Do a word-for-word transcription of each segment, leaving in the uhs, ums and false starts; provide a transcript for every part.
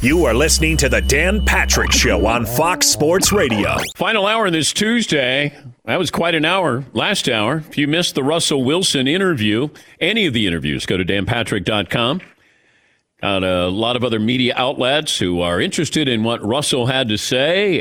You are listening to the Dan Patrick Show on Fox Sports Radio. Final hour this Tuesday. That was quite an hour last hour. If you missed the Russell Wilson interview, any of the interviews, go to dan patrick dot com. Got a lot of other media outlets who are interested in what Russell had to say.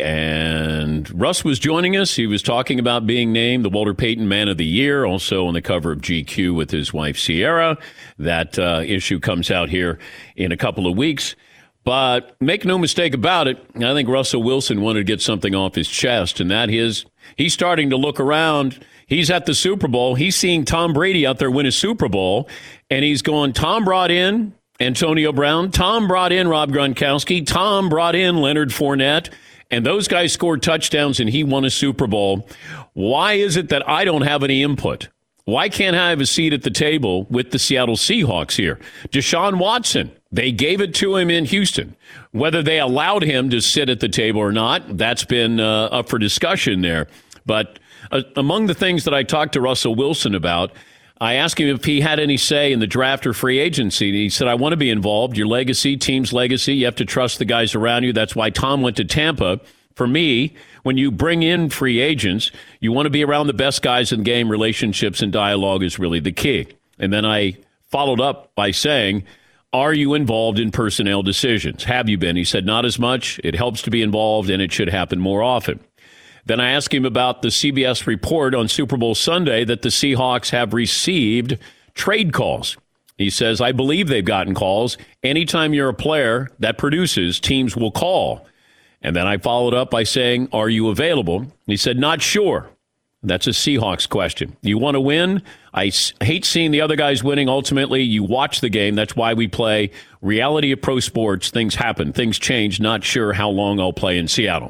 And Russ was joining us. He was talking about being named the Walter Payton Man of the Year, also on the cover of G Q with his wife, Sierra. That uh, issue comes out here in a couple of weeks. But make no mistake about it, I think Russell Wilson wanted to get something off his chest, and that is he's starting to look around. He's at the Super Bowl. He's seeing Tom Brady out there win a Super Bowl, and he's going, Tom brought in Antonio Brown. Tom brought in Rob Gronkowski. Tom brought in Leonard Fournette, and those guys scored touchdowns, and he won a Super Bowl. Why is it that I don't have any input? Why can't I have a seat at the table with the Seattle Seahawks here? Deshaun Watson, they gave it to him in Houston. Whether they allowed him to sit at the table or not, that's been uh, up for discussion there. But uh, among the things that I talked to Russell Wilson about, I asked him if he had any say in the draft or free agency. He said, I want to be involved. Your legacy, team's legacy, you have to trust the guys around you. That's why Tom went to Tampa. For me, when you bring in free agents, you want to be around the best guys in the game. Relationships and dialogue is really the key. And then I followed up by saying, are you involved in personnel decisions? Have you been? He said, not as much. It helps to be involved, and it should happen more often. Then I asked him about the C B S report on Super Bowl Sunday that the Seahawks have received trade calls. He says, I believe they've gotten calls. Anytime you're a player that produces, teams will call. And then I followed up by saying, are you available? He said, not sure. That's a Seahawks question. You want to win? I hate seeing the other guys winning. Ultimately, you watch the game. That's why we play reality of pro sports. Things happen. Things change. Not sure how long I'll play in Seattle.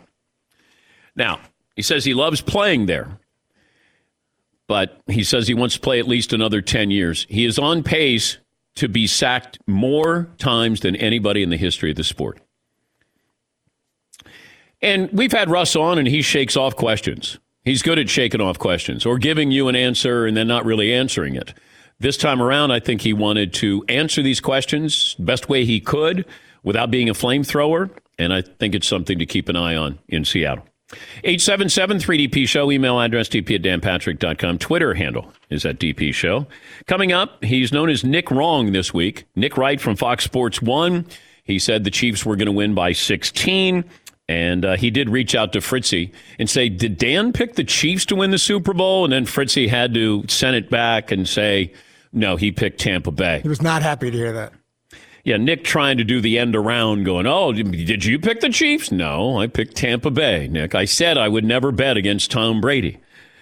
Now, he says he loves playing there, but he says he wants to play at least another ten years. He is on pace to be sacked more times than anybody in the history of the sport. And we've had Russ on, and he shakes off questions. He's good at shaking off questions or giving you an answer and then not really answering it. This time around, I think he wanted to answer these questions the best way he could without being a flamethrower, and I think it's something to keep an eye on in Seattle. eight seven seven three D P Show, email address d p at dan patrick dot com. Twitter handle is at D P Show. Coming up, he's known as Nick Wrong this week. Nick Wright from Fox Sports one. He said the Chiefs were going to win by sixteen. And uh, he did reach out to Fritzy and say, did Dan pick the Chiefs to win the Super Bowl? And then Fritzy had to send it back and say, no, he picked Tampa Bay. He was not happy to hear that. Yeah, Nick trying to do the end around going, oh, did you pick the Chiefs? No, I picked Tampa Bay, Nick. I said I would never bet against Tom Brady.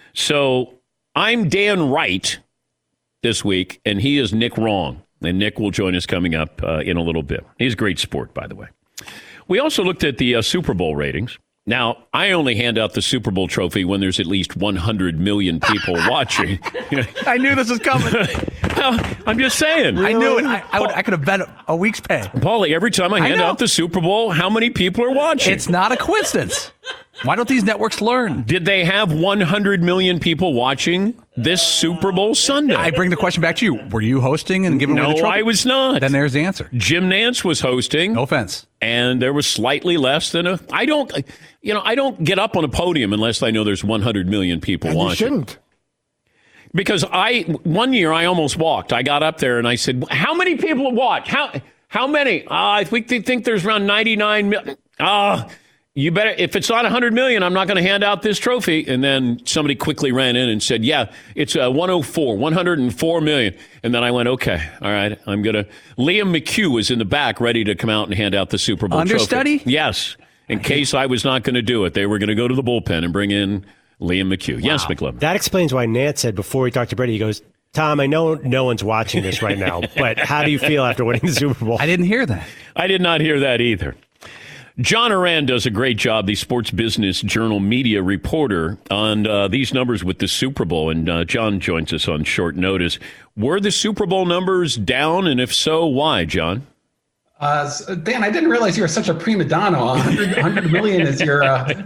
So I'm Dan Wright this week, and he is Nick Wrong. And Nick will join us coming up uh, in a little bit. He's a great sport, by the way. We also looked at the uh, Super Bowl ratings. Now, I only hand out the Super Bowl trophy when there's at least one hundred million people watching. I knew this was coming. Well, I'm just saying. I knew it. I, I, would, I could have bet a week's pay. Paulie, every time I hand I out the Super Bowl, how many people are watching? It's not a coincidence. Why don't these networks learn? Did they have one hundred million people watching this Super Bowl Sunday? I bring the question back to you. Were you hosting and giving no, away the trophy? No, I was not. Then there's the answer. Jim Nantz was hosting. No offense. And there was slightly less than a... I don't, you know, I don't get up on a podium unless I know there's one hundred million people and watching. You shouldn't. Because I, one year I almost walked. I got up there and I said, how many people watch? How how many? Uh, I think they think there's around ninety-nine million. Ah, uh, you better, if it's not one hundred million, I'm not going to hand out this trophy. And then somebody quickly ran in and said, yeah, it's uh, one oh four, one hundred four million. And then I went, okay, all right, I'm going to. Liam McHugh was in the back ready to come out and hand out the Super Bowl Understudy? trophy. Yes. In case I was not going to do it, they were going to go to the bullpen and bring in Liam McHugh. Wow. Yes, McLovin. That explains why Nance said before he talked to Brady, he goes, Tom, I know no one's watching this right now, but how do you feel after winning the Super Bowl? I didn't hear that. I did not hear that either. John Oran does a great job, the Sports Business Journal media reporter, on uh, these numbers with the Super Bowl. And uh, John joins us on short notice. Were the Super Bowl numbers down? And if so, why, John? Uh, Dan, I didn't realize you were such a prima donna. one hundred, one hundred million is your... Uh,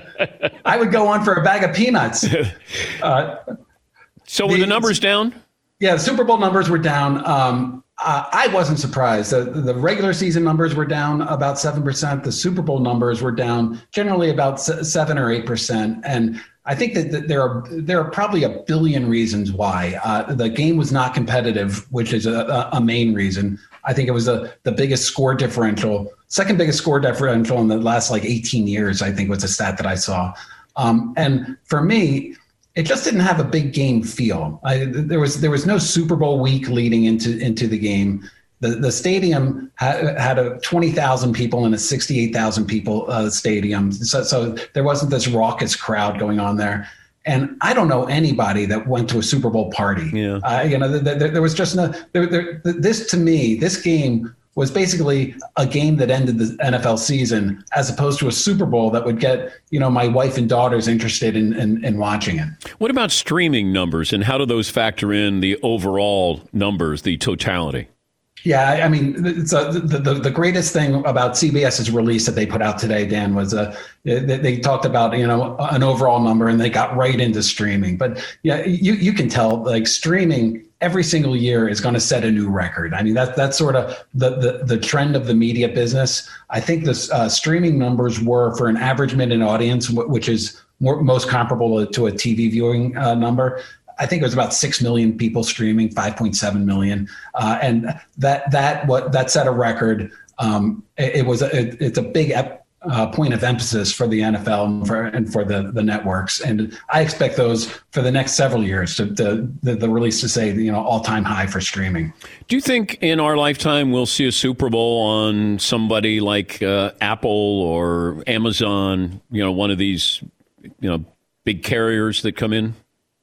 I would go on for a bag of peanuts. Uh, so were the, the numbers down? Yeah, the Super Bowl numbers were down. Um, Uh, I wasn't surprised. The, the regular season numbers were down about seven percent. The Super Bowl numbers were down generally about seven or eight percent. And I think that, that there are there are probably a billion reasons why. Uh, the game was not competitive, which is a, a main reason. I think it was a, the biggest score differential, second biggest score differential in the last like eighteen years, I think was a stat that I saw. Um, and for me, it just didn't have a big game feel. I, there was there was no Super Bowl week leading into into the game. The the stadium had, had a twenty thousand people in a sixty-eight thousand people uh, stadium, so so there wasn't this raucous crowd going on there. And I don't know anybody that went to a Super Bowl party. Yeah. Uh, you know, there, there, there was just no. There, there, this to me, this game was basically a game that ended the N F L season, as opposed to a Super Bowl that would get, you know, my wife and daughters interested in, in, in watching it. What about streaming numbers, and how do those factor in the overall numbers, the totality? Yeah, I mean, it's a, the, the the greatest thing about CBS's release that they put out today, Dan, was uh, they, they talked about, you know, an overall number, and they got right into streaming. But yeah, you you can tell, like, streaming every single year is going to set a new record. I mean, that that's sort of the the, the trend of the media business. I think the uh, streaming numbers were, for an average minute audience, which is more, most comparable to a T V viewing uh, number, I think it was about six million people streaming, five point seven million, uh, and that that what that set a record. Um, it, it was a, it, it's a big ep, uh, point of emphasis for the N F L and for, and for the the networks, and I expect those for the next several years to, to the, the release to say, you know, all time high for streaming. Do you think in our lifetime we'll see a Super Bowl on somebody like uh, Apple or Amazon? You know, one of these, you know, big carriers that come in.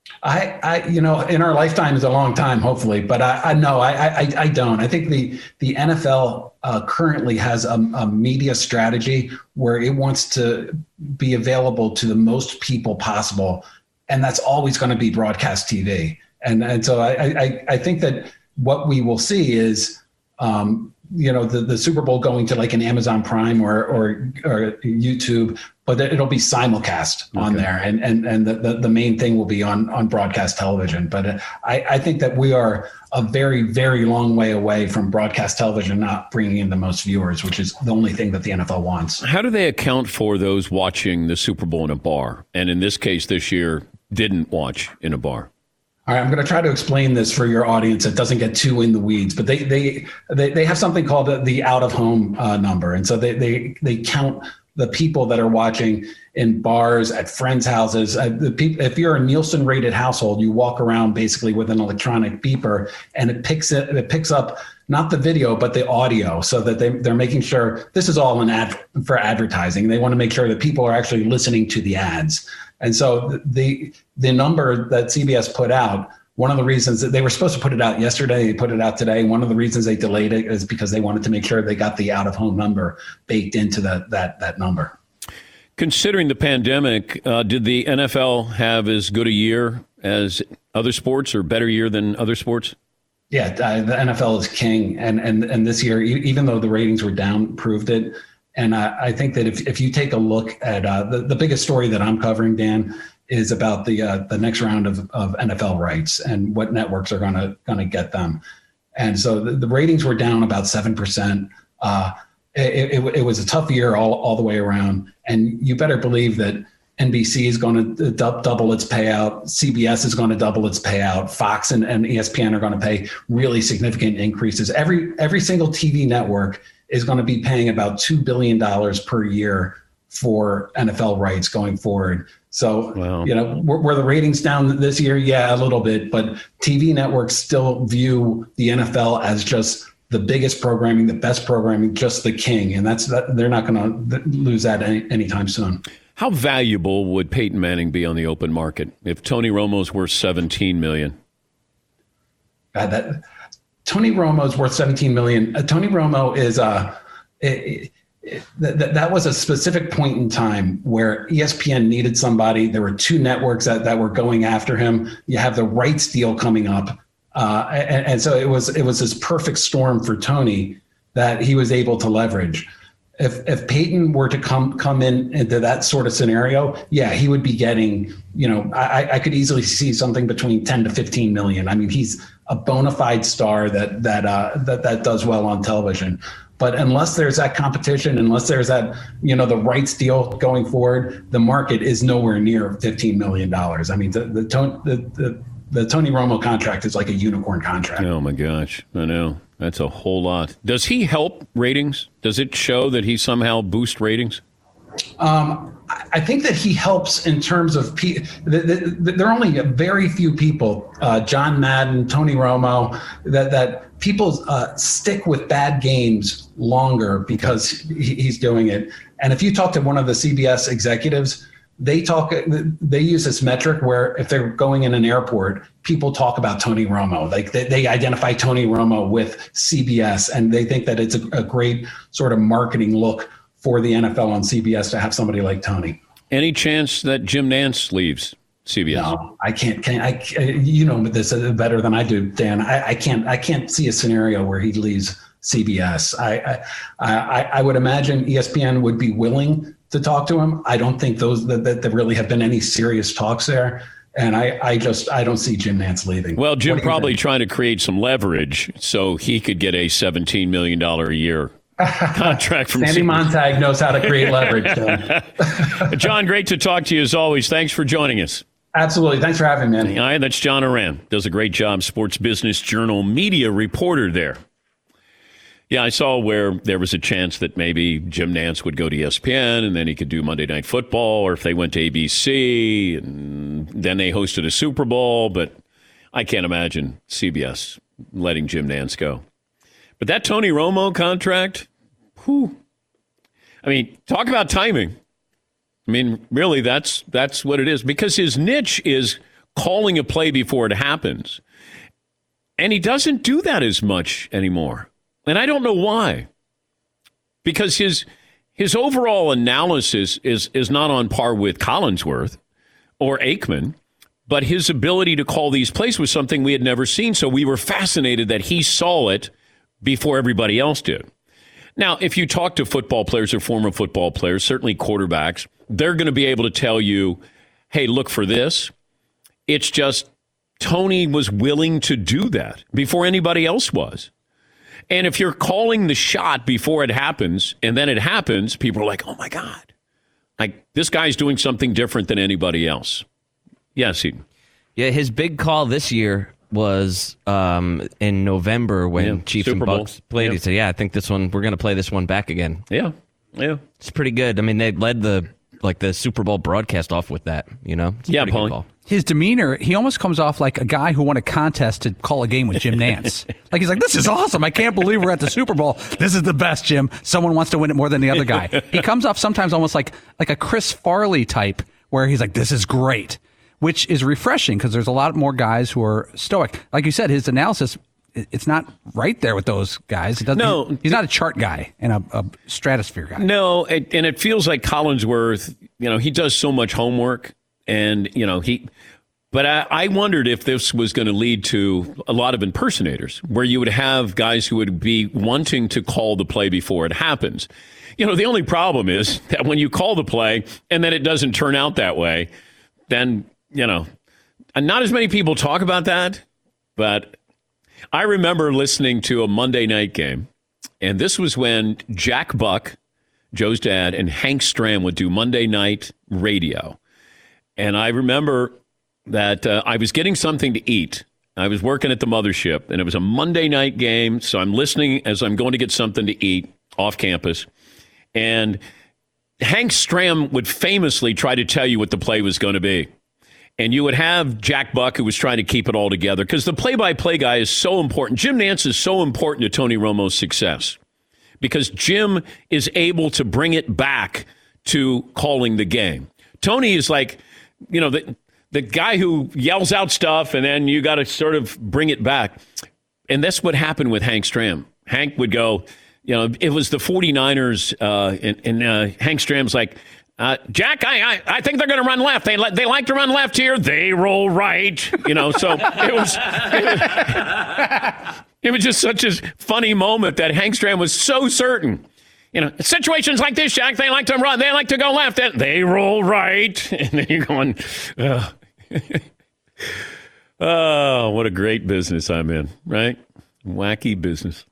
I, I, you know, in our lifetime is a long time, hopefully, but I, I no, I, I, I don't. I think the the N F L uh, currently has a, a media strategy where it wants to be available to the most people possible, and that's always going to be broadcast T V. And and so I, I, I think that what we will see is, um, you know, the, the Super Bowl going to like an Amazon Prime or or, or YouTube, but it'll be simulcast on okay. there. And and, and the, the, the main thing will be on, on broadcast television. But I, I think that we are a very, very long way away from broadcast television not bringing in the most viewers, which is the only thing that the N F L wants. How do they account for those watching the Super Bowl in a bar? And in this case, this year, didn't watch in a bar? All right, I'm going to try to explain this for your audience. It doesn't get too in the weeds, but they they they, they have something called the, the out of home uh, number, and so they they they count the people that are watching in bars, at friends' houses. Uh, the people, if you're a Nielsen rated household, you walk around basically with an electronic beeper, and it picks it it picks up not the video but the audio, so that they they're making sure this is all an ad for advertising. They want to make sure that people are actually listening to the ads. And so the the number that C B S put out, one of the reasons that they were supposed to put it out yesterday, they put it out today. One of the reasons they delayed it is because they wanted to make sure they got the out of home number baked into that that that number. Considering the pandemic, uh, did the N F L have as good a year as other sports, or better year than other sports? Yeah, uh, the N F L is king, and and and this year, even though the ratings were down, proved it. And I, I think that if, if you take a look at uh, the, the biggest story that I'm covering, Dan, is about the uh, the next round of, of N F L rights and what networks are going to going to get them. And so the, the ratings were down about seven percent. Uh, it, it, it was a tough year all, all the way around. And you better believe that N B C is going to du- double its payout. C B S is going to double its payout. Fox and, and E S P N are going to pay really significant increases. Every every single T V network is going to be paying about two billion dollars per year for N F L rights going forward. So, wow. you know, were, were the ratings down this year? Yeah, a little bit. But T V networks still view the N F L as just the biggest programming, the best programming, just the king. And that's that, they're not going to lose that any, anytime soon. How valuable would Peyton Manning be on the open market if Tony Romo's worth seventeen million dollars? God, that Tony Romo's worth seventeen million dollars. Uh, Tony Romo is uh, it, it, that, that was a specific point in time where E S P N needed somebody. There were two networks that, that were going after him. You have the rights deal coming up. Uh, and, and so it was it was this perfect storm for Tony that he was able to leverage. If if Peyton were to come come in into that sort of scenario, yeah, he would be getting, you know, I, I could easily see something between ten to fifteen million. I mean, he's a bona fide star that that uh, that that does well on television. But unless there's that competition, unless there's that, you know, the rights deal going forward, the market is nowhere near fifteen million dollars. I mean, the the, the the the Tony Romo contract is like a unicorn contract. Oh, my gosh. I know. That's a whole lot. Does he help ratings? Does it show that he somehow boosts ratings? Um, I think that he helps in terms of pe- the, the, the, there are only very few people, uh, John Madden, Tony Romo, that that people uh, stick with bad games longer because he, he's doing it. And if you talk to one of the C B S executives, they talk. They use this metric where if they're going in an airport, people talk about Tony Romo. Like they, they identify Tony Romo with C B S, and they think that it's a, a great sort of marketing look for the N F L on C B S to have somebody like Tony. Any chance that Jim Nantz leaves C B S? No, I can't. Can I? You know this better than I do, Dan. I, I can't. I can't see a scenario where he leaves C B S. I, I, I, I would imagine E S P N would be willing to talk to him. I don't think those that, that there really have been any serious talks there. And I, I just I don't see Jim Nantz leaving. Well, Jim probably think? trying to create some leverage so he could get a seventeen million dollars a year contract from Sandy Montag knows how to create leverage. John, great to talk to you as always. Thanks for joining us. Absolutely. Thanks for having me, man. All right, that's John Oran. Does a great job. Sports Business Journal media reporter there. Yeah, I saw where there was a chance that maybe Jim Nantz would go to E S P N and then he could do Monday Night Football, or if they went to A B C and then they hosted a Super Bowl. But I can't imagine C B S letting Jim Nantz go. But that Tony Romo contract, whew. I mean, talk about timing. I mean, really, that's that's what it is. Because his niche is calling a play before it happens. And he doesn't do that as much anymore. And I don't know why. Because his his overall analysis is, is not on par with Collinsworth or Aikman. But his ability to call these plays was something we had never seen. So we were fascinated that he saw it before everybody else did. Now, if you talk to football players or former football players, certainly quarterbacks, they're going to be able to tell you, hey, look for this. It's just Tony was willing to do that before anybody else was. And if you're calling the shot before it happens and then it happens, people are like, oh, my God. Like, this guy's doing something different than anybody else. Yes, Eden. Yeah, his big call this year was um, in November when yeah, Chiefs Super and Bucks Bowl. played. Yeah. He said, yeah, I think this one, we're going to play this one back again. Yeah, yeah. It's pretty good. I mean, they led the like the Super Bowl broadcast off with that, you know? It's a yeah, pretty good Paulie. call. His demeanor, he almost comes off like a guy who won a contest to call a game with Jim Nantz. Like, he's like, this is awesome. I can't believe we're at the Super Bowl. This is the best, Jim. Someone wants to win it more than the other guy. He comes off sometimes almost like like a Chris Farley type, where he's like, this is great, which is refreshing because there's a lot more guys who are stoic. Like you said, his analysis, it's not right there with those guys. He doesn't, no. He's, he's not a chart guy and a, a stratosphere guy. No, it, and it feels like Collinsworth, you know, he does so much homework and, you know, he... But I, I wondered if this was going to lead to a lot of impersonators, where you would have guys who would be wanting to call the play before it happens. You know, the only problem is that when you call the play and then it doesn't turn out that way, then, you know, and not as many people talk about that. But I remember listening to a Monday night game, and this was when Jack Buck, Joe's dad, and Hank Stram would do Monday night radio. And I remember that uh, I was getting something to eat. I was working at the mothership, and it was a Monday night game, so I'm listening as I'm going to get something to eat off campus. And Hank Stram would famously try to tell you what the play was going to be. And you would have Jack Buck, who was trying to keep it all together, because the play-by-play guy is so important. Jim Nantz is so important to Tony Romo's success, because Jim is able to bring it back to calling the game. Tony is like, you know, the the guy who yells out stuff, and then you got to sort of bring it back. And that's what happened with Hank Stram. Hank would go, you know, it was the 49ers, uh, and, and uh, Hank Stram's like, uh, Jack, I, I I think they're going to run left. They they like to run left here. They roll right. You know, so it was, it was, it was just such a funny moment that Hank Stram was so certain. You know, situations like this, Jack, they like to run. They like to go left. They roll right. And then you're going, ugh. Oh, what a great business I'm in, right? Wacky business.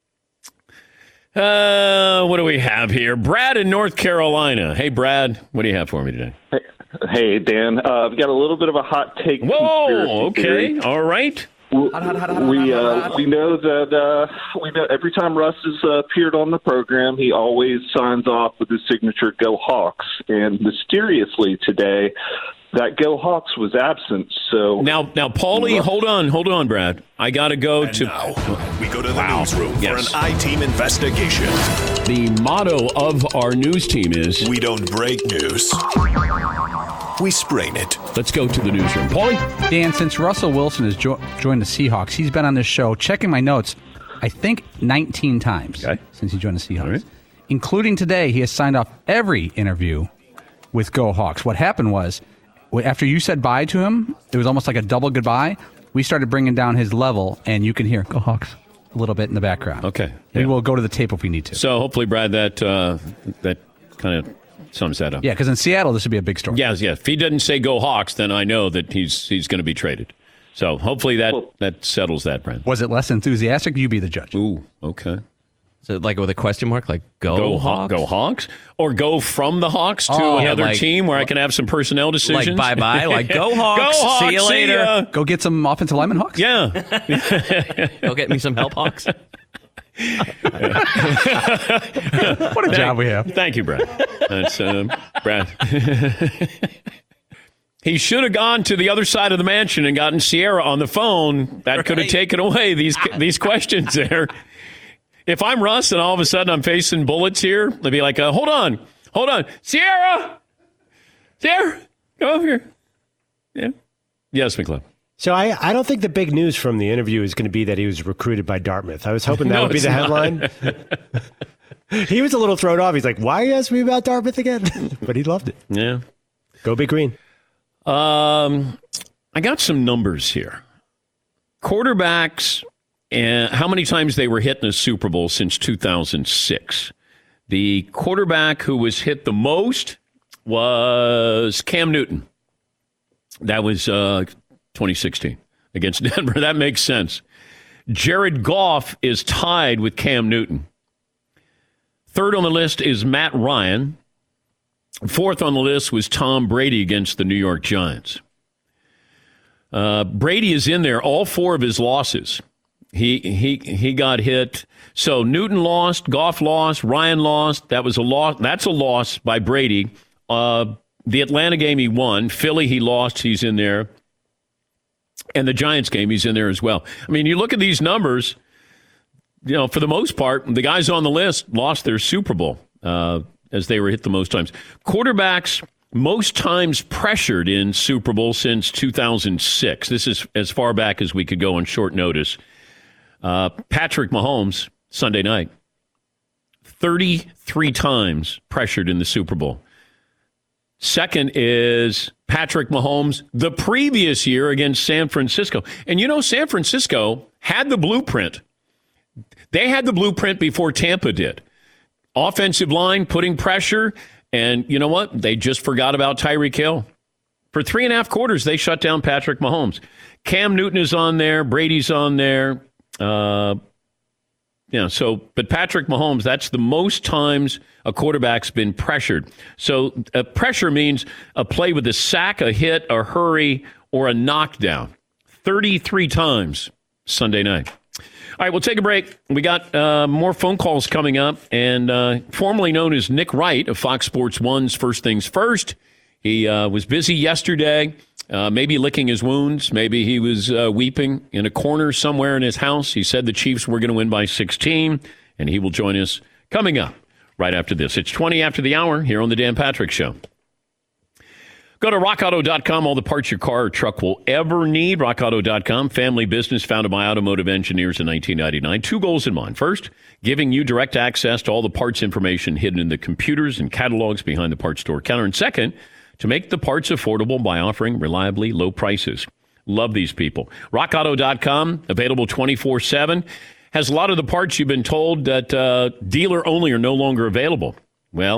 Uh, what do we have here? Brad in North Carolina. Hey, Brad, what do you have for me today? Hey, hey Dan. Uh, I've got a little bit of a hot take. Whoa, okay, theory. all right. We uh, we know that uh, we know every time Russ has uh, appeared on the program, he always signs off with his signature "Go Hawks." And mysteriously today, that "Go Hawks" was absent. So now, now, Paulie, hold on, hold on, Brad. I got to go And to. now, we go to the Wow. newsroom Yes. for an I-Team investigation. The motto of our news team is, We don't break news. We sprain it. let's go to the newsroom. Paulie? Dan, since Russell Wilson has jo- joined the Seahawks, he's been on this show, checking my notes, I think nineteen times Okay. since he joined the Seahawks. All right. Including today, he has signed off every interview with Go Hawks. What happened was, wh- after you said bye to him, it was almost like a double goodbye. We started bringing down his level, and you can hear Go Hawks a little bit in the background. Okay. We Yeah. will go to the tape if we need to. So hopefully, Brad, that uh, that kind of sums that up. Yeah, because in Seattle, this would be a big story. Yes, yes. If he doesn't say go Hawks, then I know that he's he's going to be traded. So hopefully that, that settles that, Brad. Was it less enthusiastic? You be the judge. Ooh, okay. So like with a question mark, like go, Go Haw- Hawks? Go Hawks? Or go from the Hawks to Oh, another like- team where I can have some personnel decisions? Like bye-bye, like go Hawks, Go Hawks, see you later. ya. Go get some offensive lineman, Hawks? Yeah. Go get me some help, Hawks. What a job we have. Thank you, Brad. That's um, Brad. He should have gone to the other side of the mansion and gotten Sierra on the phone. That could have Right. taken away these these questions there. If I'm Russ and all of a sudden I'm facing bullets here, they'd be like, uh, hold on, hold on. Sierra! Sierra, go over here. Yeah. Yes, McClellan. So I, I don't think the big news from the interview is going to be that he was recruited by Dartmouth. I was hoping that No, would be it's the not. headline. He was a little thrown off. He's like, why are you asking me about Dartmouth again? But he loved it. Yeah. Go Big Green. Um, I got some numbers here. Quarterbacks and how many times they were hit in a Super Bowl since two thousand six. The quarterback who was hit the most was Cam Newton. That was uh, twenty sixteen against Denver. That makes sense. Jared Goff is tied with Cam Newton. Third on the list is Matt Ryan. Fourth on the list was Tom Brady against the New York Giants. Uh, Brady is in there, all four of his losses. He he he got hit. So Newton lost, Goff lost, Ryan lost. That was a loss. That's a loss by Brady. Uh, the Atlanta game he won. Philly he lost. He's in there. And the Giants game he's in there as well. I mean, you look at these numbers. You know, for the most part, the guys on the list lost their Super Bowl uh, as they were hit the most times. Quarterbacks most times pressured in Super Bowl since two thousand six. This is as far back as we could go on short notice. Uh, Patrick Mahomes, Sunday night, thirty-three times pressured in the Super Bowl. Second is Patrick Mahomes the previous year against San Francisco. And you know, San Francisco had the blueprint. They had the blueprint before Tampa did. Offensive line putting pressure, and you know what? They just forgot about Tyreek Hill. For three and a half quarters, they shut down Patrick Mahomes. Cam Newton is on there. Brady's on there. Uh, yeah, so, but Patrick Mahomes, that's the most times a quarterback's been pressured. So uh, pressure means a play with a sack, a hit, a hurry, or a knockdown. thirty-three times Sunday night. All right, we'll take a break. We got uh, more phone calls coming up. And uh, formerly known as Nick Wright of Fox Sports one's First Things First. He uh, was busy yesterday, uh, maybe licking his wounds. Maybe he was uh, weeping in a corner somewhere in his house. He said the Chiefs were going to win by sixteen, and he will join us coming up right after this. It's twenty after the hour here on The Dan Patrick Show. Go to rock auto dot com, all the parts your car or truck will ever need. rock auto dot com, family business founded by automotive engineers in nineteen ninety-nine. Two goals in mind. First, giving you direct access to all the parts information hidden in the computers and catalogs behind the parts store counter. And second, to make the parts affordable by offering reliably low prices. Love these people. rock auto dot com, available twenty-four seven. Has a lot of the parts you've been told that uh, dealer only are no longer available. Well,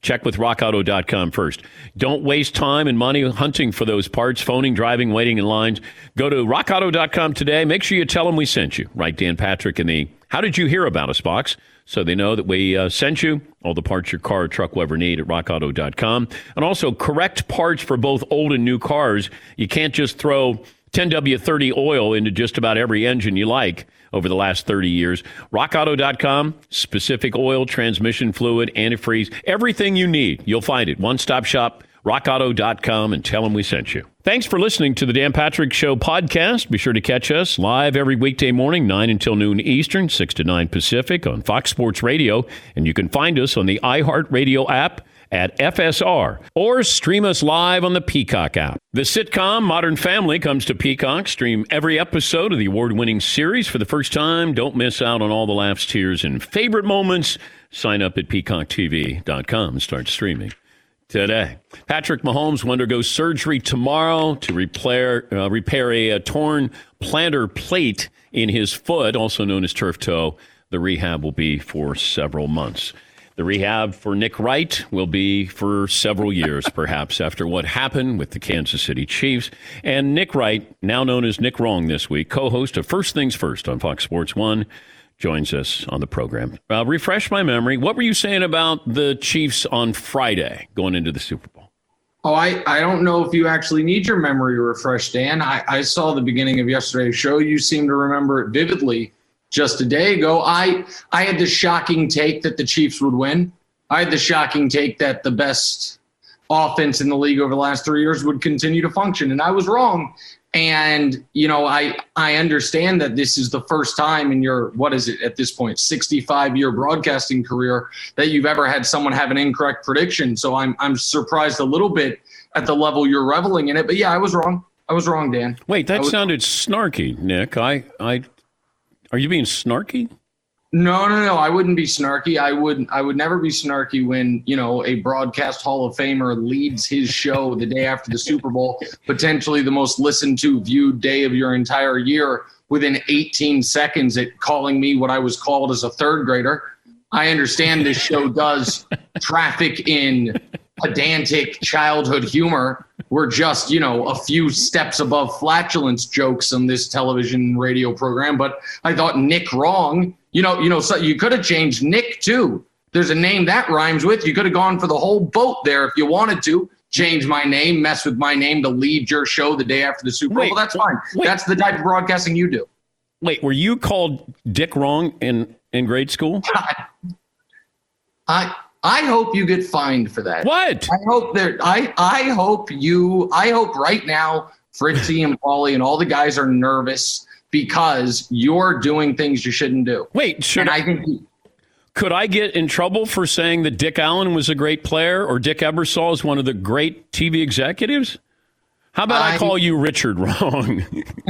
Check with rock auto dot com first. Don't waste time and money hunting for those parts, phoning, driving, waiting in lines. Go to rock auto dot com today. Make sure you tell them we sent you. Write Dan Patrick in the How Did You Hear About Us box so they know that we uh, sent you all the parts your car or truck will ever need at rock auto dot com. And also correct parts for both old and new cars. You can't just throw ten W thirty oil into just about every engine you like over the last thirty years. rock auto dot com, specific oil, transmission fluid, antifreeze, everything you need. You'll find it. One-stop shop, rock auto dot com, and tell them we sent you. Thanks for listening to the Dan Patrick Show podcast. Be sure to catch us live every weekday morning, nine until noon Eastern, six to nine Pacific on Fox Sports Radio. And you can find us on the iHeartRadio app at F S R, or stream us live on the Peacock app. The sitcom Modern Family comes to Peacock. Stream every episode of the award-winning series for the first time. Don't miss out on all the laughs, tears, and favorite moments. Sign up at peacock t v dot com and start streaming today. Patrick Mahomes will undergo surgery tomorrow to repair, uh, repair a, a torn plantar plate in his foot, also known as turf toe. The rehab will be for several months. The rehab for Nick Wright will be for several years, perhaps, after what happened with the Kansas City Chiefs. And Nick Wright, now known as Nick Wrong this week, co-host of First Things First on Fox Sports one, joins us on the program. Uh, refresh my memory. What were you saying about the Chiefs on Friday going into the Super Bowl? Oh, I, I don't know if you actually need your memory refreshed, Dan. I, I saw the beginning of yesterday's show. You seem to remember it vividly. Just a day ago, I I had the shocking take that the Chiefs would win. I had the shocking take that the best offense in the league over the last three years would continue to function, and I was wrong. And, you know, I, I understand that this is the first time in your, what is it at this point, sixty-five-year broadcasting career that you've ever had someone have an incorrect prediction. So I'm I'm surprised a little bit at the level you're reveling in it. But, yeah, I was wrong. I was wrong, Dan. Wait, that was- sounded snarky, Nick. I I... Are you being snarky? No, no, no. I wouldn't be snarky. I would I would never be snarky when, you know, a broadcast Hall of Famer leads his show the day after the Super Bowl, potentially the most listened to, viewed day of your entire year, within eighteen seconds at calling me what I was called as a third grader. I understand this show does traffic in pedantic childhood humor. We're just, you know, a few steps above flatulence jokes on this television radio program. But I thought Nick Wrong, you know, you know, so you could have changed Nick too. There's a name that rhymes with. You could have gone for the whole boat there if you wanted to. Change my name, mess with my name to lead your show the day after the Super Bowl. Wait, Well, that's fine. wait. That's the type of broadcasting you do. Wait, were you called Dick Wrong in, in grade school? I I hope you get fined for that. What? I hope there. I I hope you. I hope right now, Fritzy and Paulie and all the guys are nervous because you're doing things you shouldn't do. Wait, should And I, I think could I get in trouble for saying that Dick Allen was a great player or Dick Ebersol is one of the great T V executives? How about I, I- call you Richard Wrong?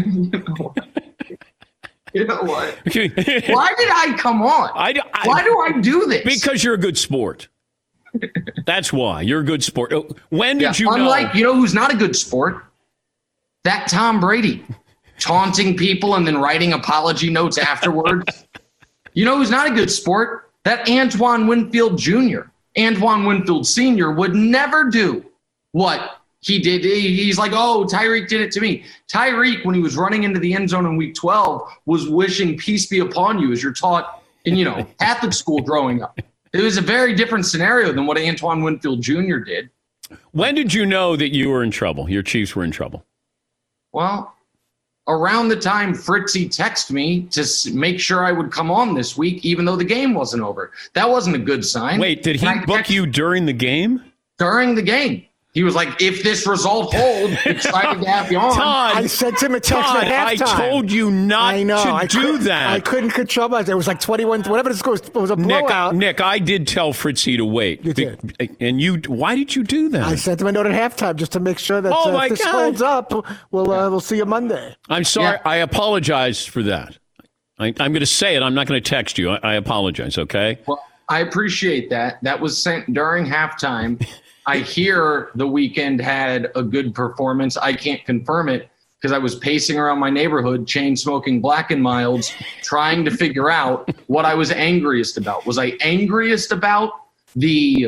you know what? Okay. Why did I come on? I, I, Why do I do this? Because you're a good sport. That's why. You're a good sport. When Yeah, did you unlike know? you know who's not a good sport? That Tom Brady, taunting people and then writing apology notes afterwards. You know who's not a good sport? That Antoine Winfield Junior Antoine Winfield Senior would never do what he did. He- He's like, oh, Tyreek did it to me. Tyreek, when he was running into the end zone in week twelve, was wishing peace be upon you, as you're taught in, you know, Catholic school growing up. It was a very different scenario than what Antoine Winfield Junior did. When did you know that you were in trouble? Your Chiefs were in trouble. Well, around the time Fritzy texted me to s- make sure I would come on this week, even though the game wasn't over. That wasn't a good sign. Wait, did he And I book text- you during the game? during the game? He was like, if this result holds, excited to have you on. Todd, I sent him a text Todd, at I halftime. told you not I know. to I do couldn't- that. I couldn't control myself. It was like twenty-one, whatever the score was. It was a Nick, blowout. Nick, I did tell Fritzy to wait. You did. And you, why did you do that? I sent him a note at halftime just to make sure that Oh, uh, my if this God. holds up, we'll uh, we'll see you Monday. I'm sorry. Yeah. I apologize for that. I, I'm going to say it. I'm not going to text you. I, I apologize, okay? Well, I appreciate that. That was sent during halftime. I hear the Weeknd had a good performance. I can't confirm it because I was pacing around my neighborhood, chain smoking Black and Milds, trying to figure out what I was angriest about. Was I angriest about the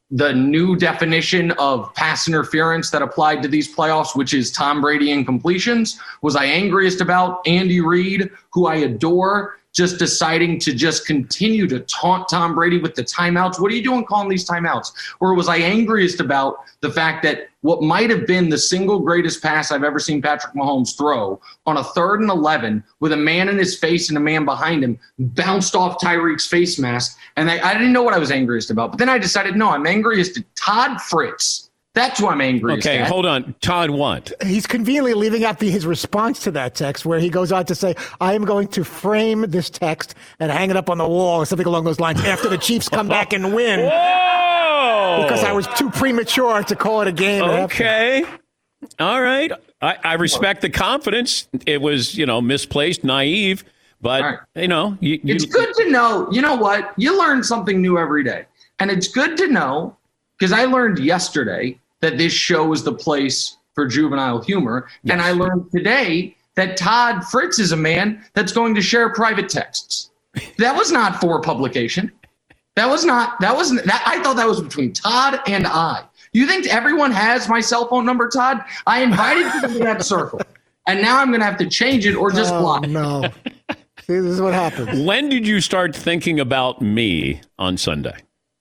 the new definition of pass interference that applied to these playoffs, which is Tom Brady incompletions? Was I angriest about Andy Reid, who I adore, just deciding to just continue to taunt Tom Brady with the timeouts? What are you doing calling these timeouts? Or was I angriest about the fact that what might have been the single greatest pass I've ever seen Patrick Mahomes throw on a third and eleven with a man in his face and a man behind him bounced off Tyreek's face mask? And I, I didn't know what I was angriest about. But then I decided, no, I'm angriest at Todd Fritz. That's who I'm angriest Okay, at. hold on. Todd, what? He's conveniently leaving out the, his response to that text, where he goes on to say, I am going to frame this text and hang it up on the wall or something along those lines after the Chiefs come back and win. Whoa! Because I was too premature to call it a game. Okay. All right. I, I respect the confidence. It was, you know, misplaced, naive, but, All right. you know. You, you, It's good to know. You know what? You learn something new every day. And it's good to know, because I learned yesterday that this show is the place for juvenile humor. Yes. And I learned today that Todd Fritz is a man that's going to share private texts. That was not for publication. That was not, that wasn't, that, I thought that was between Todd and I. You think everyone has my cell phone number, Todd? I invited you to that circle. And now I'm going to have to change it or just oh, block. No. See, this is what happens. When did you start thinking about me on Sunday?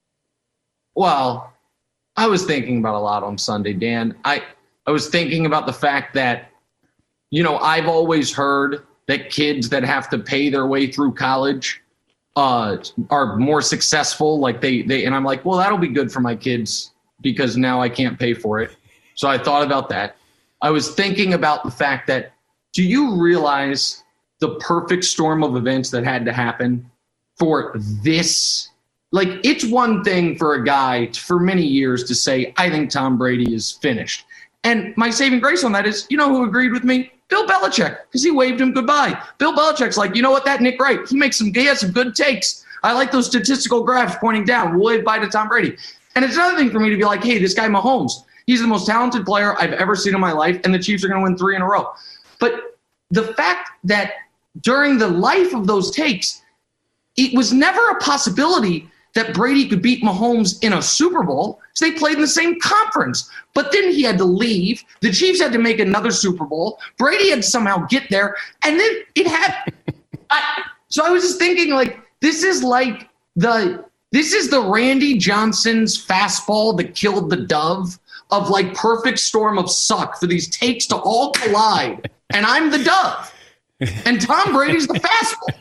Well, I was thinking about a lot on Sunday, Dan. I, I was thinking about the fact that, you know, I've always heard that kids that have to pay their way through college uh, are more successful. Like they, they, and I'm like, well, that'll be good for my kids because now I can't pay for it. So I thought about that. I was thinking about the fact that, do you realize the perfect storm of events that had to happen for this? Like, it's one thing for a guy for many years to say, I think Tom Brady is finished. And my saving grace on that is, you know who agreed with me? Bill Belichick, because he waved him goodbye. Bill Belichick's like, you know what, that Nick Wright, he makes some, he has some good takes. I like those statistical graphs pointing down. We'll wave bye to Tom Brady. And it's another thing for me to be like, hey, this guy Mahomes, he's the most talented player I've ever seen in my life, and the Chiefs are going to win three in a row. But the fact that during the life of those takes, it was never a possibility that Brady could beat Mahomes in a Super Bowl because they played in the same conference. But then he had to leave. The Chiefs had to make another Super Bowl. Brady had to somehow get there. And then it had I, – so I was just thinking, like, this is like the – this is the Randy Johnson's fastball that killed the dove of, like, perfect storm of suck for these takes to all collide. And I'm the dove. And Tom Brady's the fastball.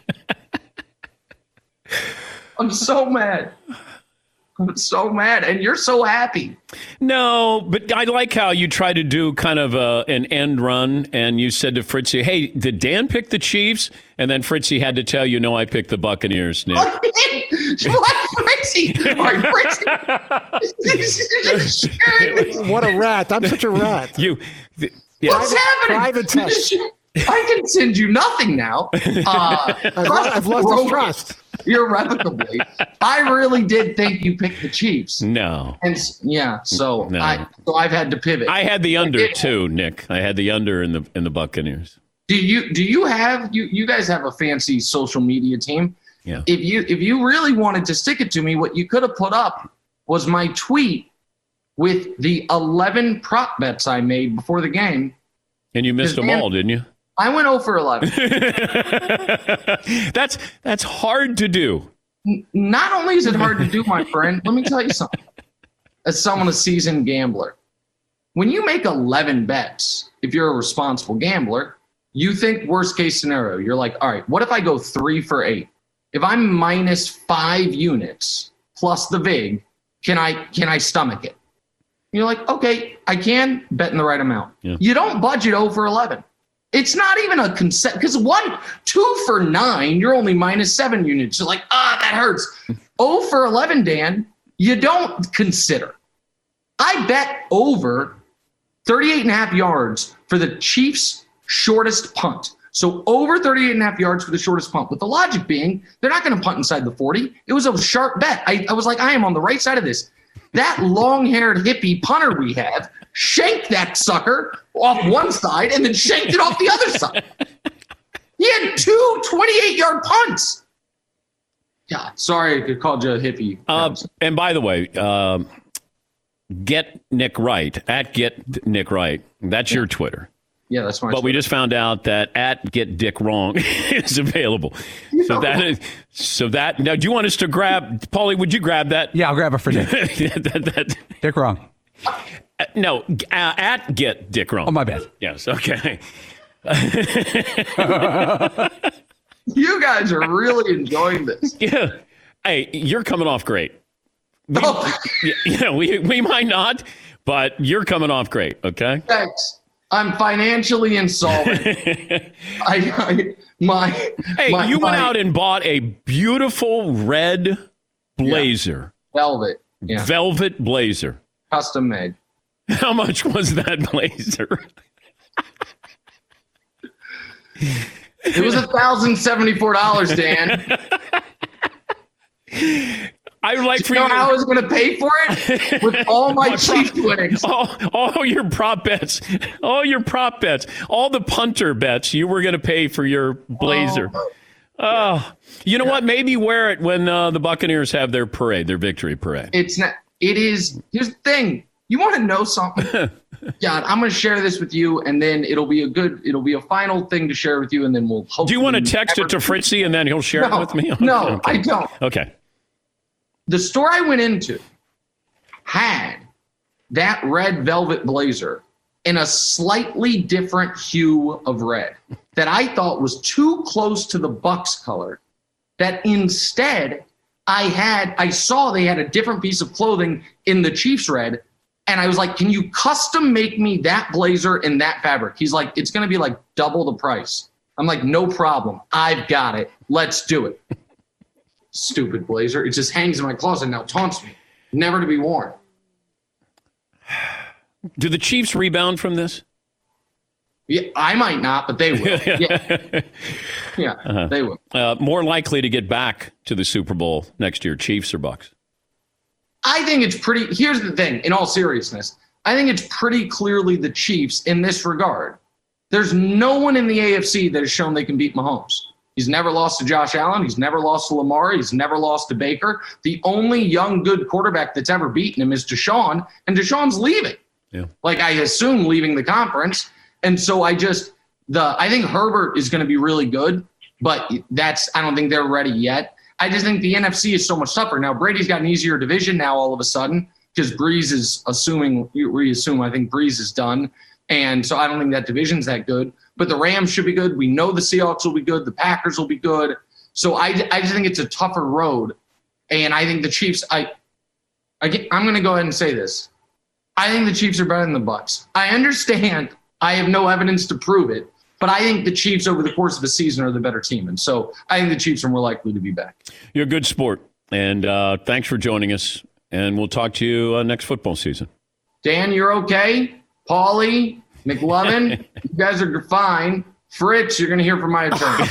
I'm so mad. I'm so mad. And you're so happy. No, but I like how you try to do kind of a, an end run. And you said to Fritzy, hey, did Dan pick the Chiefs? And then Fritzy had to tell you, no, I picked the Buccaneers, Nick. What, Fritzy? All right, Fritzy. What a rat. I'm such a rat. You, th- yeah. What's happening? Private text. I can send you nothing now. Uh, I've, lost, I've lost his trust. Irrevocably. I really did think you picked the Chiefs. No. And yeah, so No. I so I've had to pivot. I had the under too, Nick. I had the under in the in the Buccaneers. Do you do you have you you guys have a fancy social media team? Yeah. If you if you really wanted to stick it to me, what you could have put up was my tweet with the eleven prop bets I made before the game. And you missed them Dan, all, didn't you? I went oh for eleven. that's that's hard to do. Not only is it hard to do, my friend, let me tell you something. As someone, a seasoned gambler, when you make eleven bets, if you're a responsible gambler, you think worst case scenario. You're like, all right, what if I go three for eight? If I'm minus five units plus the vig, can I can I stomach it? You're like, okay, I can bet in the right amount. Yeah. You don't budget oh for eleven. It's not even a concept because one, two for nine, you're only minus seven units. You're like, ah, that hurts. oh for eleven, Dan, you don't consider. I bet over thirty-eight and a half yards for the Chiefs' shortest punt. So over thirty-eight and a half yards for the shortest punt. With the logic being, they're not going to punt inside the forty. It was a sharp bet. I, I was like, I am on the right side of this. That long-haired hippie punter we have shanked that sucker off one side and then shanked it off the other side. He had two twenty-eight-yard punts. God, sorry I called you a hippie. Uh, and by the way, um, Get Nick Wright, at Get Nick Wright. That's yeah. your Twitter. Yeah, that's my But Twitter. we just found out that at Get Dick Wrong is available. You so that is, so that, now do you want us to grab, Paulie, would you grab that? Yeah, I'll grab it for Dick. that, that, Dick Wrong. Uh, no, uh, at Get Dick Wrong. Oh, my bad. Yes, okay. You guys are really enjoying this. Yeah. Hey, you're coming off great. We, oh. you know, we, we might not, but you're coming off great, okay? Thanks. I'm financially insolvent. I, I my Hey, my, you went my, out and bought a beautiful red blazer. Yeah. Velvet. Yeah. Velvet blazer. Custom made. How much was that blazer? It was one thousand seventy-four dollars, Dan. I would like Do for you know you. how I was going to pay for it? With all my Chiefs winnings. All, all your prop bets. All your prop bets. All the punter bets you were going to pay for your blazer. Oh, oh. You know yeah. what? Maybe wear it when uh, the Buccaneers have their parade, their victory parade. It's not. It is. Here's the thing. You want to know something? God, I'm going to share this with you, and then it'll be a good. It'll be a final thing to share with you, and then we'll. Hopefully Do you want to text it to Fritzy, and then he'll share no, it with me? No, okay. I don't. Okay. The store I went into had that red velvet blazer in a slightly different hue of red that I thought was too close to the Bucs color. That instead I had, I saw they had a different piece of clothing in the Chiefs red. And I was like, can you custom make me that blazer in that fabric? He's like, it's going to be like double the price. I'm like, no problem. I've got it. Let's do it. Stupid blazer. It just hangs in my closet and now taunts me. Never to be worn. Do the Chiefs rebound from this? Yeah, I might not, but they will. Yeah, yeah uh-huh. they will. Uh, more likely to get back to the Super Bowl next year, Chiefs or Bucs? I think it's pretty. Here's the thing. In all seriousness, I think it's pretty clearly the Chiefs in this regard. There's no one in the A F C that has shown they can beat Mahomes. He's never lost to Josh Allen. He's never lost to Lamar. He's never lost to Baker. The only young, good quarterback that's ever beaten him is Deshaun, and Deshaun's leaving. Yeah. Like, I assume leaving the conference. And so I just, the I think Herbert is going to be really good, but that's, I don't think they're ready yet. I just think the N F C is so much tougher. Now, Brady's got an easier division now all of a sudden because Breeze is assuming, we assume, I think Breeze is done. And so I don't think that division's that good. But the Rams should be good. We know the Seahawks will be good. The Packers will be good. So I, I just think it's a tougher road. And I think the Chiefs, I, I get, I'm going to go ahead and say this. I think the Chiefs are better than the Bucs. I understand. I have no evidence to prove it. But I think the Chiefs over the course of the season are the better team. And so I think the Chiefs are more likely to be back. You're a good sport. And uh, thanks for joining us. And we'll talk to you uh, next football season. Dan, you're okay. Paulie, McLovin, you guys are fine. Fritz, you're going to hear from my attorney.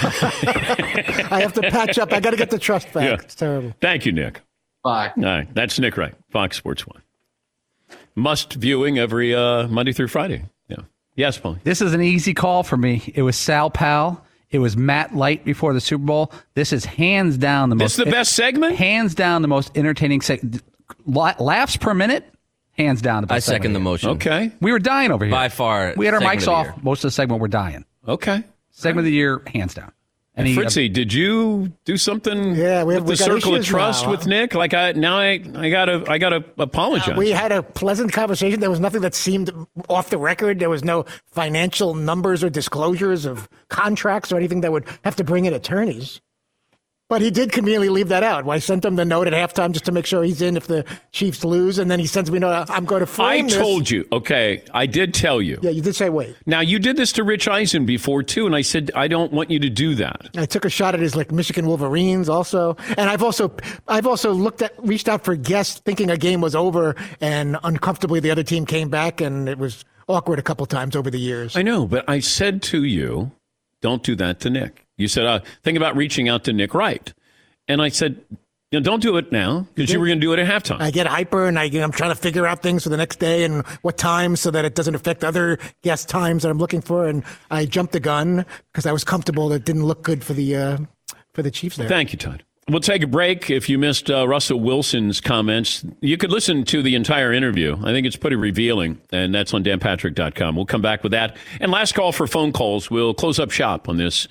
I have to patch up. I got to get the trust back. Yeah. It's terrible. Thank you, Nick. Bye. All right. That's Nick Wright, Fox Sports one. Must viewing every uh, Monday through Friday. Yeah. Yes, Paulie. This is an easy call for me. It was Sal Powell. It was Matt Light before the Super Bowl. This is hands down the this most. This is the best segment? Hands down the most entertaining segment. Laughs per minute. Hands down. The best I second the motion. Okay. We were dying over here. By far. We had our mics off. Most of the segment, we're dying. Okay. Segment of the year, hands down. And he, Fritzy, uh, did you do something yeah, we have, with the we circle of trust now, with huh? Nick? Like I now I I gotta I gotta apologize. Uh, we had a pleasant conversation. There was nothing that seemed off the record. There was no financial numbers or disclosures of contracts or anything that would have to bring in attorneys. But he did conveniently leave that out. I sent him the note at halftime just to make sure he's in if the Chiefs lose, and then he sends me a note, I'm going to frame I this. told you. Okay, I did tell you. Yeah, you did say wait. Now, you did this to Rich Eisen before, too, and I said, I don't want you to do that. I took a shot at his like Michigan Wolverines also. And I've also I've also looked at reached out for guests thinking a game was over, and uncomfortably the other team came back, and it was awkward a couple times over the years. I know, but I said to you, don't do that to Nick. You said, uh, think about reaching out to Nick Wright. And I said, you know, don't do it now because you were going to do it at halftime. I get hyper and I, you know, I'm trying to figure out things for the next day and what time so that it doesn't affect other guest times that I'm looking for. And I jumped the gun because I was comfortable. That didn't look good for the uh, for the Chiefs there. Thank you, Todd. We'll take a break. If you missed uh, Russell Wilson's comments, you could listen to the entire interview. I think it's pretty revealing, and that's on dan patrick dot com. We'll come back with that. And last call for phone calls. We'll close up shop on this,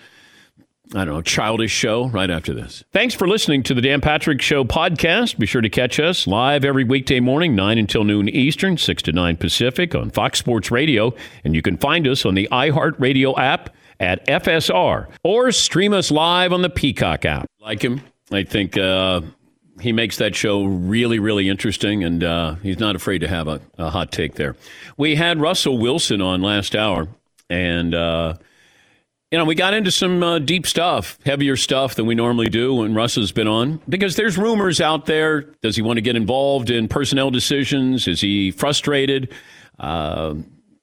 I don't know, childish show right after this. Thanks for listening to the Dan Patrick Show podcast. Be sure to catch us live every weekday morning, nine until noon Eastern, six to nine Pacific on Fox Sports Radio. And you can find us on the iHeartRadio app at F S R or stream us live on the Peacock app. Like him? I think uh, he makes that show really, really interesting, and uh, he's not afraid to have a, a hot take there. We had Russell Wilson on last hour, and, uh, you know, we got into some uh, deep stuff, heavier stuff than we normally do when Russ has been on, because there's rumors out there. Does he want to get involved in personnel decisions? Is he frustrated? Uh,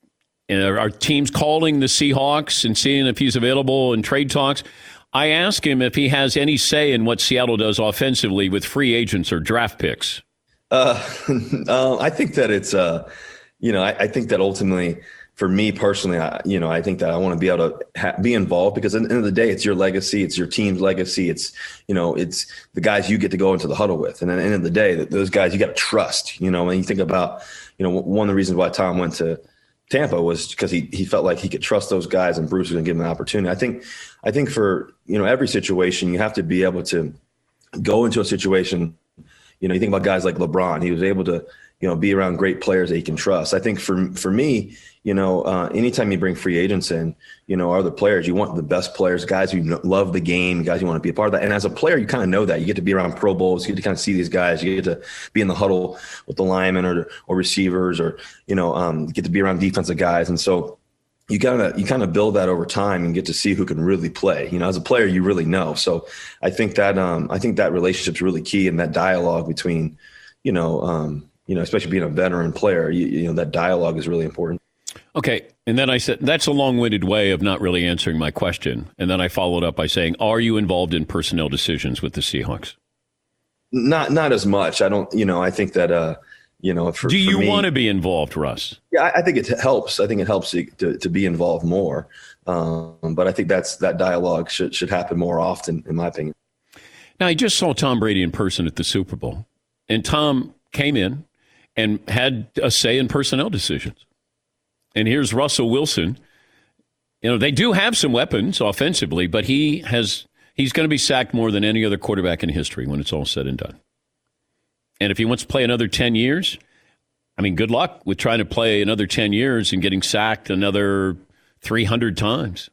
and are, are teams calling the Seahawks and seeing if he's available in trade talks? I asked him if he has any say in what Seattle does offensively with free agents or draft picks. Uh, uh, I think that it's, uh, you know, I, I think that ultimately, for me personally, I, you know, I think that I want to be able to ha- be involved, because at the end of the day, it's your legacy, it's your team's legacy, it's, you know, it's the guys you get to go into the huddle with, and at the end of the day, those guys you got to trust. You know, when you think about, you know, one of the reasons why Tom went to Tampa was because he he felt like he could trust those guys, and Bruce was going to give him an opportunity. I think I think for, you know, every situation, you have to be able to go into a situation. You know, you think about guys like LeBron. He was able to, you know, be around great players that he can trust. I think for for me, you know, uh, anytime you bring free agents in, you know, other players, you want the best players, guys who love the game, guys you want to be a part of that. And as a player, you kind of know that. You get to be around Pro Bowls. You get to kind of see these guys. You get to be in the huddle with the linemen or or receivers, or, you know, um, get to be around defensive guys. And so you kind of you kind of build that over time and get to see who can really play. You know, as a player, you really know. So I think that um, I think that relationship's really key, and that dialogue between, you know, um, you know, especially being a veteran player, you, you know, that dialogue is really important. Okay. And then I said, that's a long-winded way of not really answering my question. And then I followed up by saying, are you involved in personnel decisions with the Seahawks? Not not as much. I don't, you know, I think that, uh, you know, for, do you for me, want to be involved, Russ? Yeah, I, I think it helps. I think it helps to, to, to be involved more. Um, but I think that's that dialogue should, should happen more often, in my opinion. Now, I just saw Tom Brady in person at the Super Bowl, and Tom came in and had a say in personnel decisions. And here's Russell Wilson. You know, they do have some weapons offensively, but he has he's going to be sacked more than any other quarterback in history when it's all said and done. And if he wants to play another ten years, I mean, good luck with trying to play another ten years and getting sacked another three hundred times.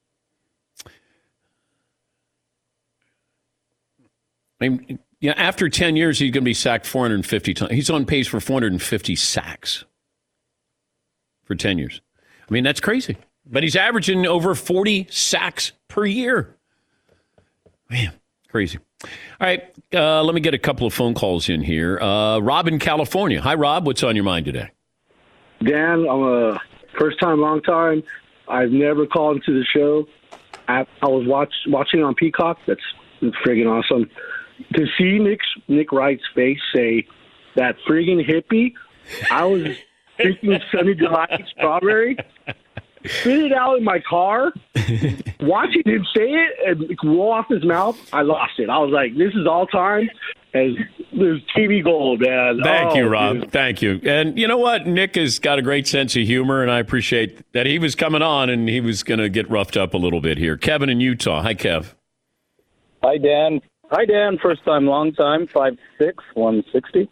I mean, yeah, after ten years, he's going to be sacked four hundred fifty times. He's on pace for four hundred fifty sacks for ten years. I mean, that's crazy. But he's averaging over forty sacks per year. Man, crazy. All right, uh, let me get a couple of phone calls in here. Uh, Rob in California. Hi, Rob. What's on your mind today? Dan, I'm a first-time, long-time. I've never called into the show. I, I was watch, watching on Peacock. That's friggin' awesome. To see Nick, Nick Wright's face say, that friggin' hippie, I was drinking Sunny Delight strawberry, spit it out in my car, watching him say it and roll off his mouth. I lost it. I was like, this is all time. As there's T V gold, man. Thank oh, you, Rob. dude. Thank you. And you know what? Nick has got a great sense of humor, and I appreciate that he was coming on and he was going to get roughed up a little bit here. Kevin in Utah. Hi, Kev. Hi, Dan. Hi, Dan. First time, long time. five six, one sixty.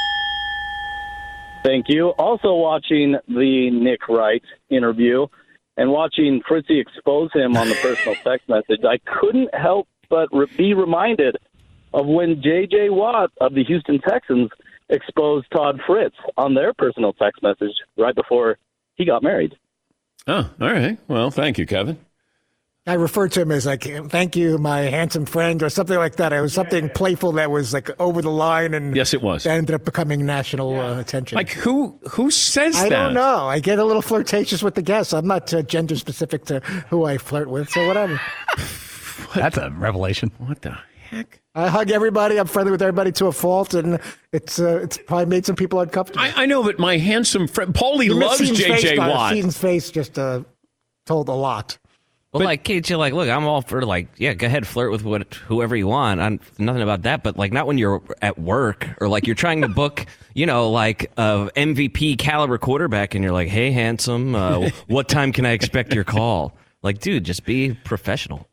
Thank you. Also watching the Nick Wright interview and watching Fritzy expose him on the personal text message, I couldn't help but re- be reminded of when J J. Watt of the Houston Texans exposed Todd Fritz on their personal text message right before he got married. Oh, all right. Well, thank you, Kevin. I referred to him as like, thank you, my handsome friend, or something like that. It was something playful that was like over the line, and yes, it was. That ended up becoming national uh, attention. Like who? Who says I that? I don't know. I get a little flirtatious with the guests. I'm not uh, gender specific to who I flirt with, so whatever. That's a revelation. What the heck? I hug everybody. I'm friendly with everybody to a fault, and it's uh, it's probably made some people uncomfortable. I, I know, but my handsome friend Paulie You loves missed J J face, Watt. Seaton's face just uh, told a lot. Well, but, like, kids, you're like, look, I'm all for, like, yeah, go ahead, flirt with what, whoever you want. I'm nothing about that. But, like, not when you're at work or, like, you're trying to book, you know, like, a M V P caliber quarterback and you're like, hey, handsome, uh, what time can I expect your call? Like, dude, just be professional.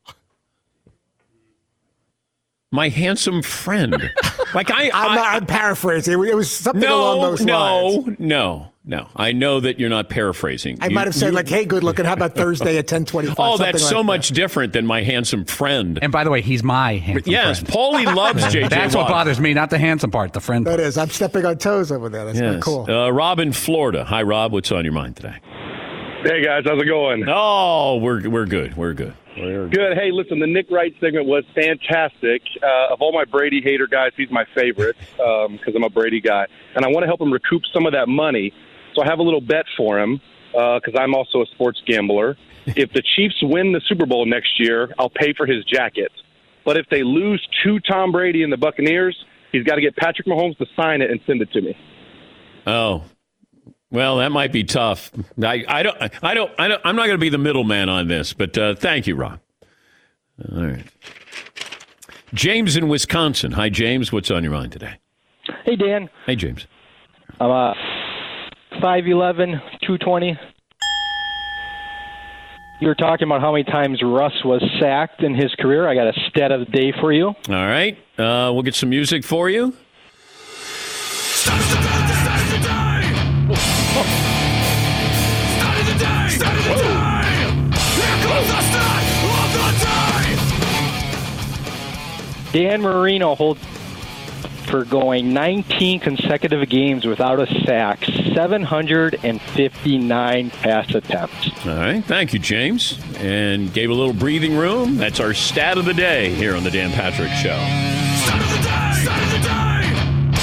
My handsome friend. Like, I, I'm, I, not, I'm paraphrasing. It was something no, along those no, lines. No, no, no. I know that you're not paraphrasing. I you, might have said, you, like, hey, good looking. How about Thursday at ten twenty-five? Oh, that's so like much that. different than my handsome friend. And by the way, he's my handsome yes, friend. Paulie loves J J That's Watt. what bothers me, not the handsome part, the friend part. That is. I'm stepping on toes over there. That's yes. not cool. Uh, Rob in Florida. Hi, Rob. What's on your mind today? Hey, guys. How's it going? Oh, we're we're good. We're good. We're good. Good. Hey, listen, the Nick Wright segment was fantastic. Uh, of all my Brady hater guys, he's my favorite because um, I'm a Brady guy. And I want to help him recoup some of that money. So I have a little bet for him because uh, I'm also a sports gambler. If the Chiefs win the Super Bowl next year, I'll pay for his jacket. But if they lose to Tom Brady and the Buccaneers, he's got to get Patrick Mahomes to sign it and send it to me. Oh. Well, that might be tough. I, I don't. I don't. I don't. I'm not going to be the middleman on this, but uh, thank you, Rob. All right. James in Wisconsin. Hi, James. What's on your mind today? Hey, Dan. Hey, James. I'm uh, five eleven, two twenty. You were talking about how many times Russ was sacked in his career. I got a stat of the day for you. All right. Uh, we'll get some music for you. Dan Marino holds for going nineteen consecutive games without a sack, seven hundred fifty-nine pass attempts. All right. Thank you, James. And gave a little breathing room. That's our stat of the day here on the Dan Patrick Show. Stat of the day! Stat of the day!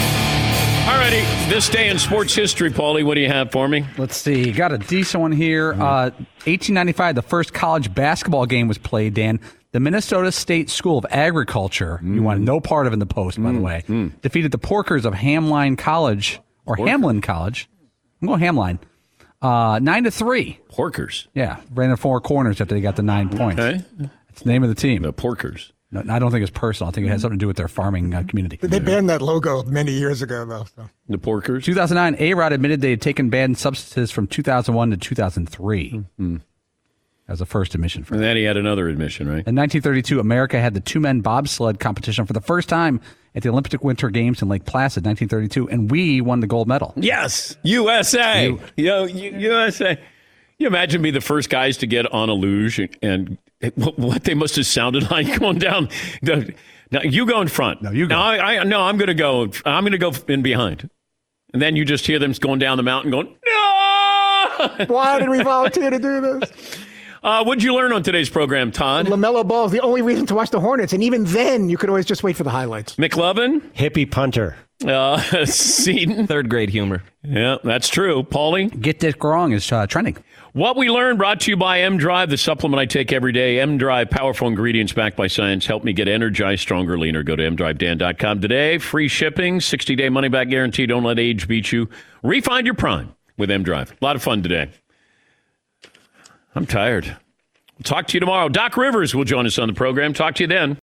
All righty. This day in sports history, Paulie, what do you have for me? Let's see. Got a decent one here. Uh, eighteen ninety-five, the first college basketball game was played, Dan. The Minnesota State School of Agriculture, mm. you want no part of in the Post, by mm. the way, mm. defeated the Porkers of Hamline College, or Porker. Hamlin College. I'm going Hamline. Uh, nine to three. Porkers? Yeah. Ran the four corners after they got the nine points. Okay. It's the name of the team. The Porkers. No, I don't think it's personal. I think it has something to do with their farming uh, community. They banned that logo many years ago, though. So. The Porkers? two thousand nine, A-Rod admitted they had taken banned substances from two thousand one to two thousand three. Mm-hmm. As a first admission for And then he had another admission, right? In nineteen thirty-two, America had the two-men bobsled competition for the first time at the Olympic Winter Games in Lake Placid, nineteen thirty-two, and we won the gold medal. Yes! U S A! You, Yo, U S A! You imagine being the first guys to get on a luge and, and what they must have sounded like going down. Now, you go in front. No, you go. No, I, I, no I'm going to go. I'm going to go in behind. And then you just hear them going down the mountain going, no! Why did we volunteer to do this? Uh, what did you learn on today's program, Todd? LaMelo Ball is the only reason to watch the Hornets, and even then, you could always just wait for the highlights. McLovin? Hippie punter. Uh, Seaton? Third grade humor. Yeah, that's true. Paulie? Get Dick Wrong is uh, trending. What we learned brought to you by M-Drive, the supplement I take every day. M-Drive, powerful ingredients backed by science. Help me get energized, stronger, leaner. Go to m drive dan dot com today. Free shipping, sixty-day money-back guarantee. Don't let age beat you. Refind your prime with M-Drive. A lot of fun today. I'm tired. We'll talk to you tomorrow. Doc Rivers will join us on the program. Talk to you then.